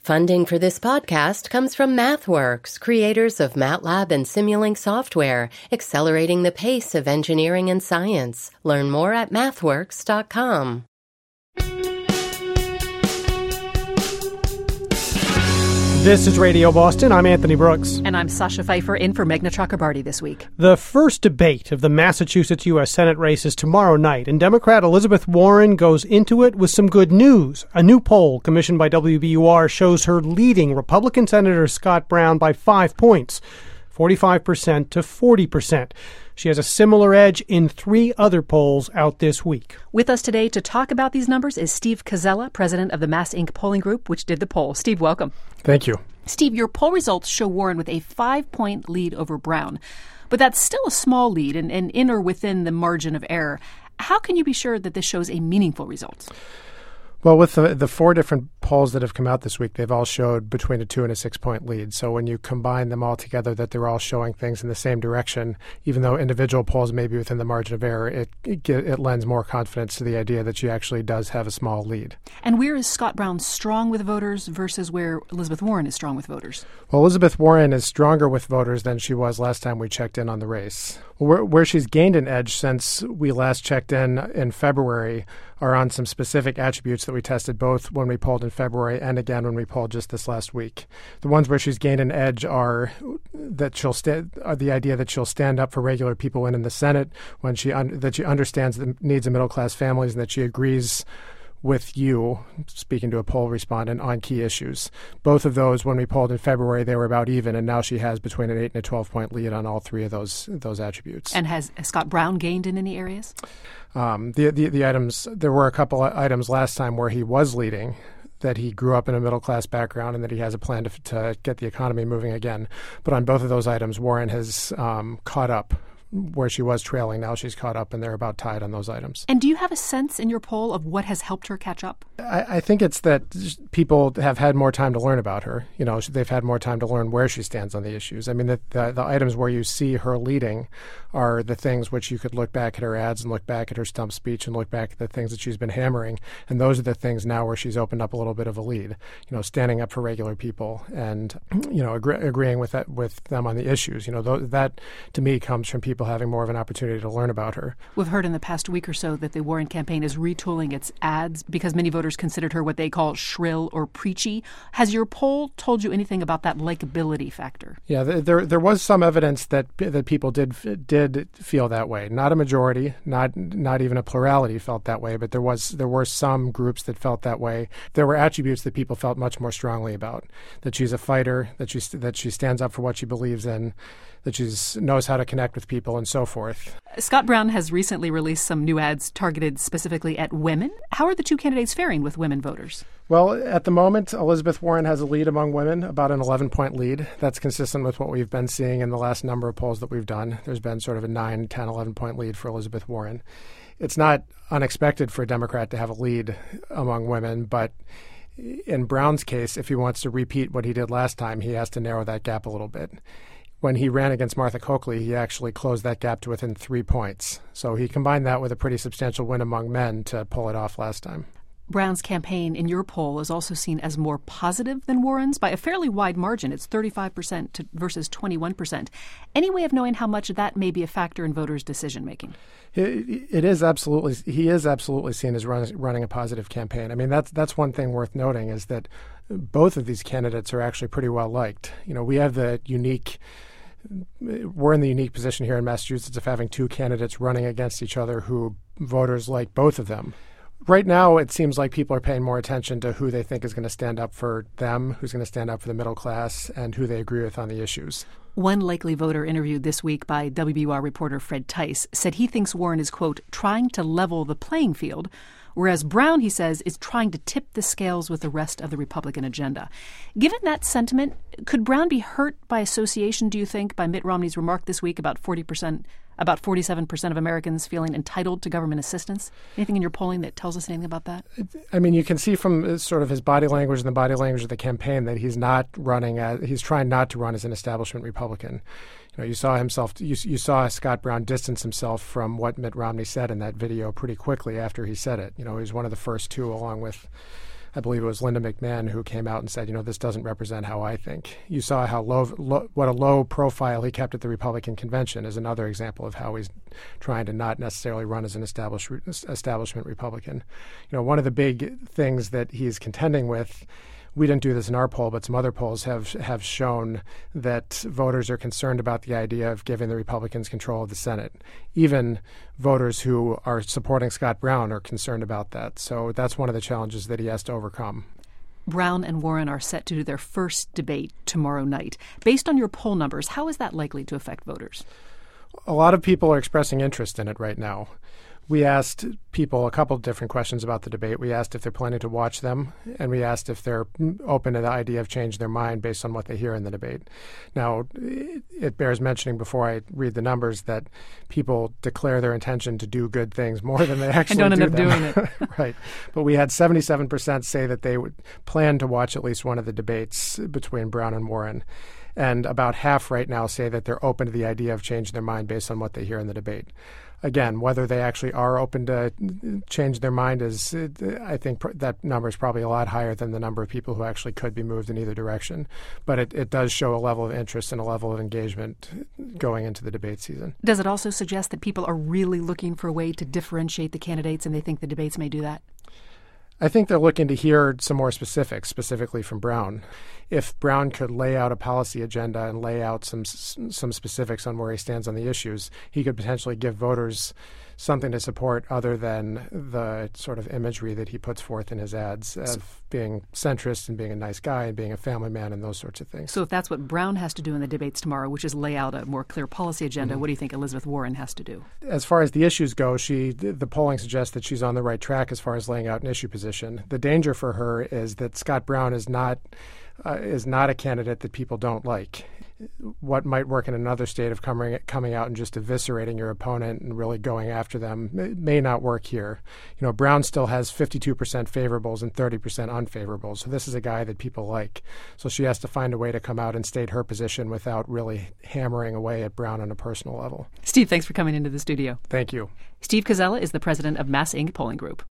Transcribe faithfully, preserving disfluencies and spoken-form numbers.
Funding for this podcast comes from MathWorks, creators of MATLAB and Simulink software, accelerating the pace of engineering and science. Learn more at mathworks dot com. This is Radio Boston. I'm Anthony Brooks. And I'm Sasha Pfeiffer, in for Meghna Chakrabarty this week. The first debate of the Massachusetts U S Senate race is tomorrow night, and Democrat Elizabeth Warren goes into it with some good news. A new poll commissioned by W B U R shows her leading Republican Senator Scott Brown by five points, forty-five percent to forty percent. She has a similar edge in three other polls out this week. With us today to talk about these numbers is Steve Koczela, president of the Mass Inc polling group, which did the poll. Steve, welcome. Thank you. Steve, your poll results show Warren with a five-point lead over Brown, but that's still a small lead and, and in or within the margin of error. How can you be sure that this shows a meaningful result? Well, with the, the four different polls that have come out this week, they've all showed between a two and a six-point lead. So when you combine them all together, that they're all showing things in the same direction, even though individual polls may be within the margin of error, it, it, it lends more confidence to the idea that she actually does have a small lead. And where is Scott Brown strong with voters versus where Elizabeth Warren is strong with voters? Well, Elizabeth Warren is stronger with voters than she was last time we checked in on the race. Where, where she's gained an edge since we last checked in in February are on some specific attributes that we tested both when we polled in February and again when we polled just this last week. The ones where she's gained an edge are that she'll sta- are the idea that she'll stand up for regular people in, in the Senate, when she un- that she understands the needs of middle-class families, and that she agrees with you, speaking to a poll respondent, on key issues. Both of those, when we polled in February, they were about even, and now she has between an eight and a twelve-point lead on all three of those those attributes. And has Scott Brown gained in any areas? Um, the, the the items, there were a couple of items last time where he was leading, that he grew up in a middle-class background and that he has a plan to, to get the economy moving again. But on both of those items, Warren has um, caught up. Where she was trailing, now she's caught up, and they're about tied on those items. And do you have a sense in your poll of what has helped her catch up? I, I think it's that people have had more time to learn about her. You know, they've had more time to learn where she stands on the issues. I mean, the, the, the items where you see her leading are the things which you could look back at her ads and look back at her stump speech and look back at the things that she's been hammering. And those are the things now where she's opened up a little bit of a lead. You know, standing up for regular people and, you know, agree, agreeing with that with them on the issues. You know, th- that to me comes from people having more of an opportunity to learn about her. We've heard in the past week or so that the Warren campaign is retooling its ads because many voters considered her what they call shrill or preachy. Has your poll told you anything about that likability factor? Yeah, there there was some evidence that that people did did feel that way. Not a majority, not not even a plurality felt that way, but there was there were some groups that felt that way. There were attributes that people felt much more strongly about. That she's a fighter, that she that she stands up for what she believes in, that she knows how to connect with people, and so forth. Scott Brown has recently released some new ads targeted specifically at women. How are the two candidates faring with women voters? Well, at the moment, Elizabeth Warren has a lead among women, about an eleven-point lead. That's consistent with what we've been seeing in the last number of polls that we've done. There's been sort of a nine, ten, eleven-point lead for Elizabeth Warren. It's not unexpected for a Democrat to have a lead among women, but in Brown's case, if he wants to repeat what he did last time, he has to narrow that gap a little bit. When he ran against Martha Coakley, he actually closed that gap to within three points. So he combined that with a pretty substantial win among men to pull it off last time. Brown's campaign in your poll is also seen as more positive than Warren's by a fairly wide margin. It's thirty-five percent to versus twenty-one percent. Any way of knowing how much that may be a factor in voters' decision-making? It, it is absolutely. He is absolutely seen as run, running a positive campaign. I mean, that's that's one thing worth noting is that both of these candidates are actually pretty well liked. You know, we have the unique. We're in the unique position here in Massachusetts of having two candidates running against each other who voters like both of them. Right now, it seems like people are paying more attention to who they think is going to stand up for them, who's going to stand up for the middle class, and who they agree with on the issues. One likely voter interviewed this week by W B U R reporter Fred Tice said he thinks Warren is, quote, trying to level the playing field, whereas Brown, he says, is trying to tip the scales with the rest of the Republican agenda. Given that sentiment, could Brown be hurt by association, do you think, by Mitt Romney's remark this week about forty percent, about forty-seven percent of Americans feeling entitled to government assistance? Anything in your polling that tells us anything about that? I mean, you can see from sort of his body language and the body language of the campaign that he's not running as, he's trying not to run as an establishment Republican. You know, you saw himself, you, you saw Scott Brown distance himself from what Mitt Romney said in that video pretty quickly after he said it. You know, he was one of the first two, along with I believe it was Linda McMahon who came out and said, you know, this doesn't represent how I think. You saw how low, low what a low profile he kept at the Republican convention is another example of how he's trying to not necessarily run as an established, establishment Republican. You know, one of the big things that he's contending with, we didn't do this in our poll, but some other polls have have shown that voters are concerned about the idea of giving the Republicans control of the Senate. Even voters who are supporting Scott Brown are concerned about that. So that's one of the challenges that he has to overcome. Brown and Warren are set to do their first debate tomorrow night. Based on your poll numbers, how is that likely to affect voters? A lot of people are expressing interest in it right now. We asked people a couple of different questions about the debate. We asked if they're planning to watch them, and we asked if they're open to the idea of changing their mind based on what they hear in the debate. Now, it bears mentioning before I read the numbers that people declare their intention to do good things more than they actually do. And don't do end up them. doing it. Right. But we had seventy-seven percent say that they would plan to watch at least one of the debates between Brown and Warren. And about half right now say that they're open to the idea of changing their mind based on what they hear in the debate. Again, whether they actually are open to change their mind is, I think pr- that number is probably a lot higher than the number of people who actually could be moved in either direction. But it, it does show a level of interest and a level of engagement going into the debate season. Does it also suggest that people are really looking for a way to differentiate the candidates and they think the debates may do that? I think they're looking to hear some more specifics, specifically from Brown. If Brown could lay out a policy agenda and lay out some some specifics on where he stands on the issues, he could potentially give voters something to support other than the sort of imagery that he puts forth in his ads of being centrist and being a nice guy and being a family man and those sorts of things. So if that's what Brown has to do in the debates tomorrow, which is lay out a more clear policy agenda, mm-hmm. what do you think Elizabeth Warren has to do? As far as the issues go, she the polling suggests that she's on the right track as far as laying out an issue position. The danger for her is that Scott Brown is not uh, is not a candidate that people don't like. What might work in another state of coming coming out and just eviscerating your opponent and really going after them may not work here. You know, Brown still has fifty-two percent favorables and thirty percent unfavorables. So this is a guy that people like. So she has to find a way to come out and state her position without really hammering away at Brown on a personal level. Steve, thanks for coming into the studio. Thank you. Steve Koczela is the president of Mass Incorporated Polling Group.